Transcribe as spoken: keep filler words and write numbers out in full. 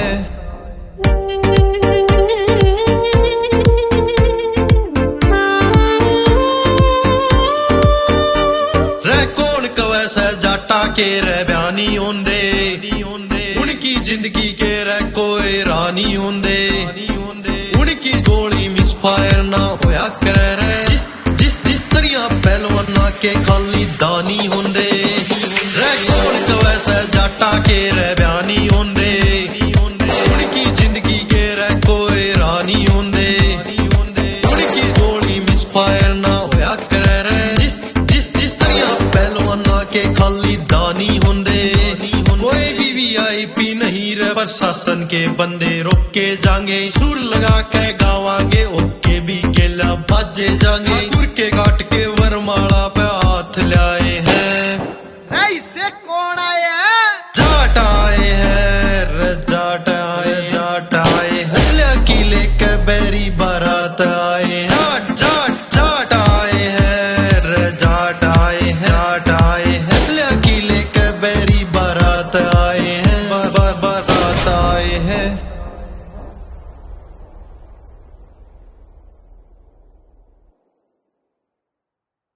है। रे कौन कवे से जाटा के रे बयानी होंदे, उनकी जिंदगी के रे कोई रानी होंदे, उनकी गोली मिस फायर ना होया करे रे, जिस जिस जिस तरिया पहलवाना के खाली दानी होंदे। रे कौन कवे से जाटा के रे बयानी होंदे, उनकी जिंदगी के रे कोई रानी होंदे, उनकी गोली मिस फायर ना होया करे रे, जिस जिस जिस तरिया पहलवाना के खाली दानी होंदे। कोई भी वीआईपी नहीं रे, प्रशासन के बंदे रोक के जाएंगे, सुर लगा के गावांगे, ओके भी केला बाजे जाएंगे, गुर के घाट के